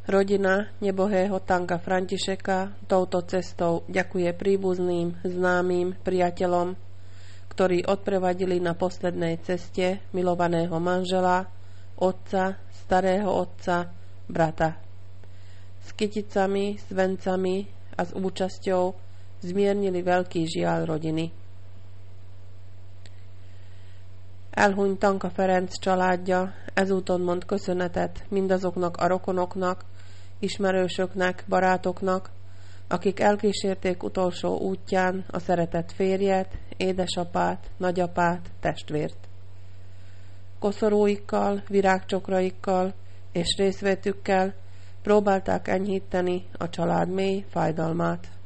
Rodina nebohého Tanka Františeka touto cestou ďakuje príbuzným, známym, priateľom, ktorí odprevadili na poslednej ceste milovaného manžela, otca, starého otca, brata. S kyticami, s vencami a s účasťou zmiernili veľký žiaľ rodiny. Elhunyt Tanka Ferenc családja ezúton mond köszönetet mindazoknak a rokonoknak, ismerősöknek, barátoknak, akik elkísérték utolsó útján a szeretett férjet, édesapát, nagyapát, testvért. Koszorúikkal, virágcsokraikkal és részvétükkel próbálták enyhíteni a család mély fájdalmát.